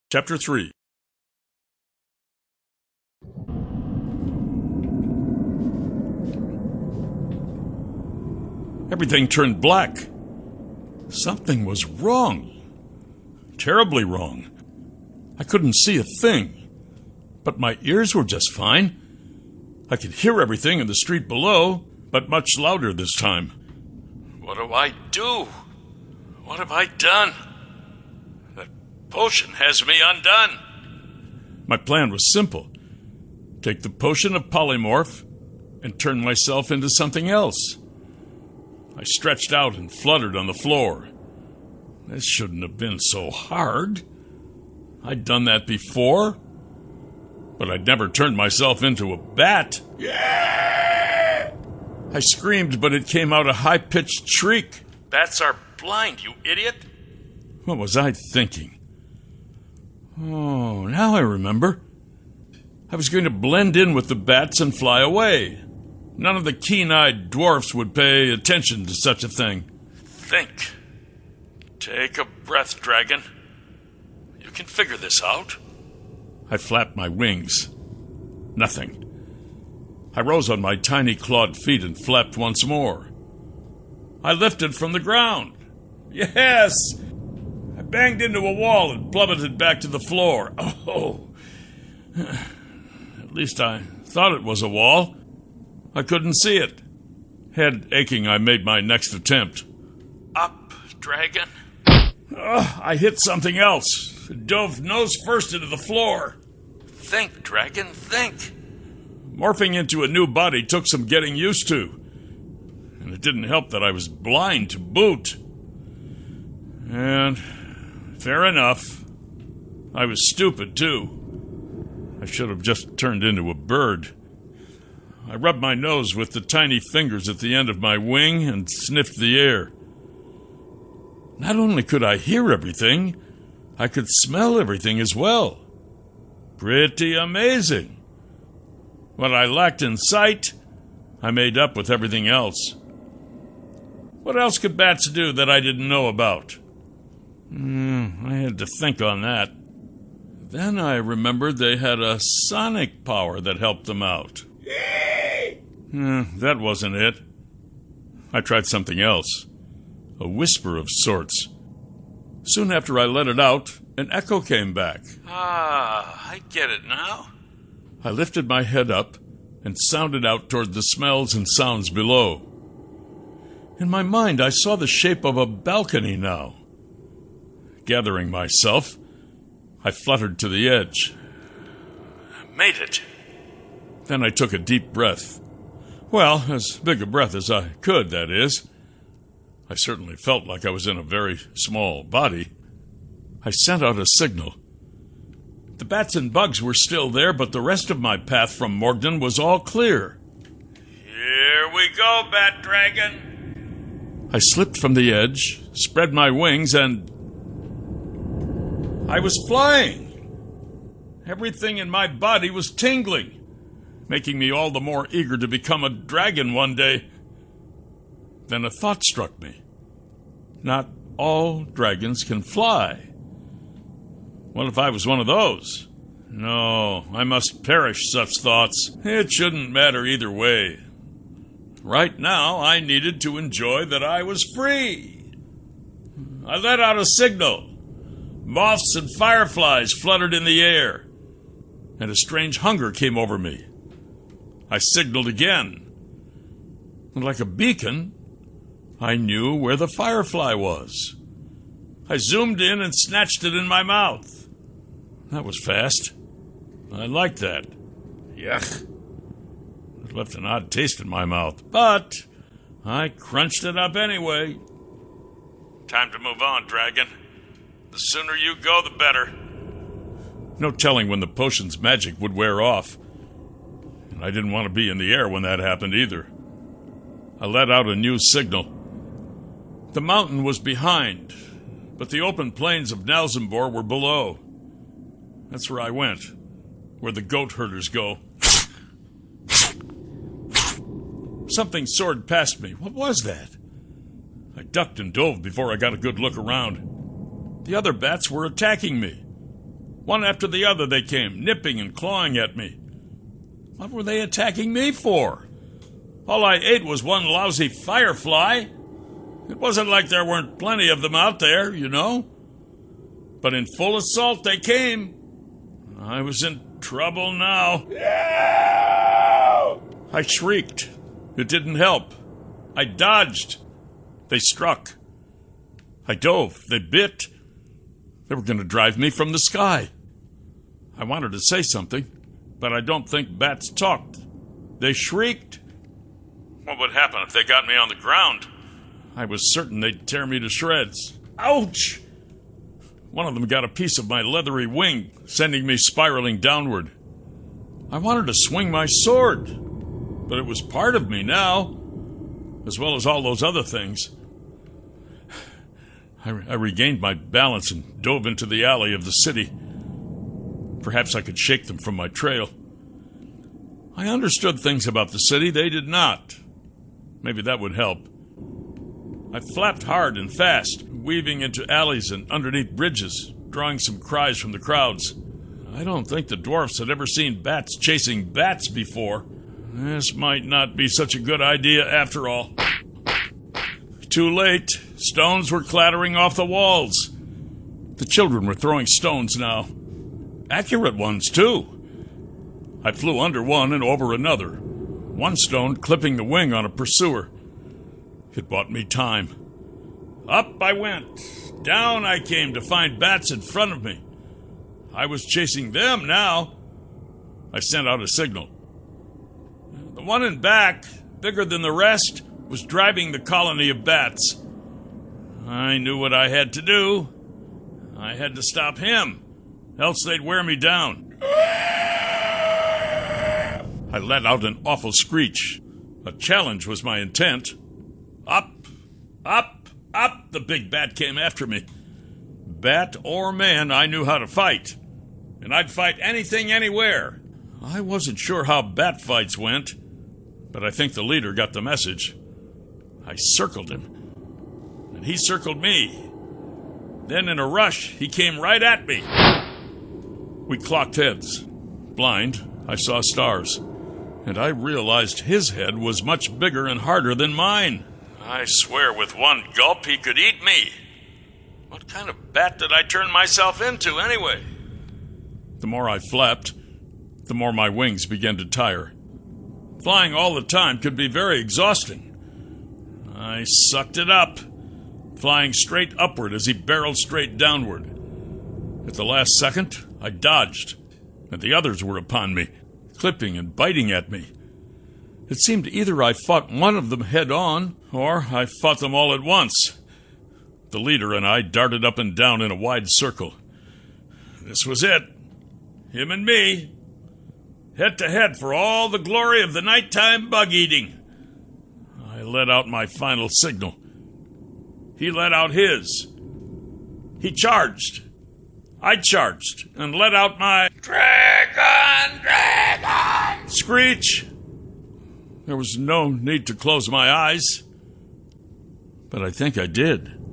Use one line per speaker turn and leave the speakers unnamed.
Chapter 3. Everything turned black. Something was wrong. Terribly wrong. I couldn't see a thing, but my ears were just fine. I could hear everything in the street below, but much louder this time. What do I do? What have I done? That potion has me undone. My plan was simple. Take the potion of polymorph and turn myself into something else. I stretched out and fluttered on the floor. This shouldn't have been so hard. I'd done that before, but I'd never turned myself into a bat. Yeah! I screamed, but it came out a high-pitched shriek. Bats are blind, you idiot. What was I thinking? Oh, now I remember. I was going to blend in with the bats and fly away. None of the keen-eyed dwarfs would pay attention to such a thing. Think. Take a breath, dragon. You can figure this out. I flapped my wings. Nothing. I rose on my tiny clawed feet and flapped once more. I lifted from the ground. Yes! I banged into a wall and plummeted back to the floor. Oh! At least I thought it was a wall. I couldn't see it. Head aching, I made my next attempt. Up, dragon. I hit something else. Dove nose first into the floor. Think, dragon, think. Morphing into a new body took some getting used to. And it didn't help that I was blind to boot. And fair enough. I was stupid, too. I should have just turned into a bird. I rubbed my nose with the tiny fingers at the end of my wing and sniffed the air. Not only could I hear everything, I could smell everything as well. Pretty amazing. What I lacked in sight, I made up with everything else. What else could bats do that I didn't know about? I had to think on that. Then I remembered they had a sonic power that helped them out. That wasn't it. I tried something else. A whisper of sorts. Soon after I let it out, an echo came back. I get it now. I lifted my head up and sounded out toward the smells and sounds below. In my mind, I saw the shape of a balcony now. Gathering myself, I fluttered to the edge. I made it. Then I took a deep breath. Well, as big a breath as I could, that is. I certainly felt like I was in a very small body. I sent out a signal. The bats and bugs were still there, but the rest of my path from Morgden was all clear. Here we go, Bat Dragon! I slipped from the edge, spread my wings, and I was flying! Everything in my body was tingling, making me all the more eager to become a dragon one day. Then a thought struck me. Not all dragons can fly. What if I was one of those? No, I must perish such thoughts. It shouldn't matter either way. Right now, I needed to enjoy that I was free. I let out a signal. Moths and fireflies fluttered in the air, and a strange hunger came over me. I signaled again. Like a beacon, I knew where the firefly was. I zoomed in and snatched it in my mouth. That was fast. I liked that. Yuck. It left an odd taste in my mouth, but I crunched it up anyway. Time to move on, dragon. The sooner you go, the better. No telling when the potion's magic would wear off. And I didn't want to be in the air when that happened either. I let out a new signal. The mountain was behind, but the open plains of Nalzimbor were below. That's where I went, where the goat herders go. Something soared past me. What was that? I ducked and dove before I got a good look around. The other bats were attacking me. One after the other they came, nipping and clawing at me. What were they attacking me for? All I ate was one lousy firefly. It wasn't like there weren't plenty of them out there, you know. But in full assault they came. I was in trouble now. No! I shrieked. It didn't help. I dodged. They struck. I dove. They bit. They were going to drive me from the sky. I wanted to say something, but I don't think bats talked. They shrieked. What would happen if they got me on the ground? I was certain they'd tear me to shreds. Ouch! One of them got a piece of my leathery wing, sending me spiraling downward. I wanted to swing my sword, but it was part of me now, as well as all those other things. I regained my balance and dove into the alley of the city. Perhaps I could shake them from my trail. I understood things about the city they did not. Maybe that would help. I flapped hard and fast, weaving into alleys and underneath bridges, drawing some cries from the crowds. I don't think the dwarfs had ever seen bats chasing bats before. This might not be such a good idea after all. Too late. Stones were clattering off the walls. The children were throwing stones now. Accurate ones, too. I flew under one and over another, one stone clipping the wing on a pursuer. It bought me time. Up I went. Down I came to find bats in front of me. I was chasing them now. I sent out a signal. The one in back, bigger than the rest, was driving the colony of bats. I knew what I had to do. I had to stop him, else they'd wear me down. I let out an awful screech. A challenge was my intent. Up, up, up, the big bat came after me. Bat or man, I knew how to fight. And I'd fight anything, anywhere. I wasn't sure how bat fights went, but I think the leader got the message. I circled him, and he circled me. Then in a rush, he came right at me. We clocked heads. Blind, I saw stars, and I realized his head was much bigger and harder than mine. I swear with one gulp he could eat me. What kind of bat did I turn myself into anyway? The more I flapped, the more my wings began to tire. Flying all the time could be very exhausting. I sucked it up, flying straight upward as he barreled straight downward. At the last second, I dodged, and the others were upon me, clipping and biting at me. It seemed either I fought one of them head-on, or I fought them all at once. The leader and I darted up and down in a wide circle. This was it. Him and me. Head-to-head for all the glory of the nighttime bug-eating. I let out my final signal. He let out his. He charged. I charged and let out my Dragon! Dragon! Screech. There was no need to close my eyes, but I think I did.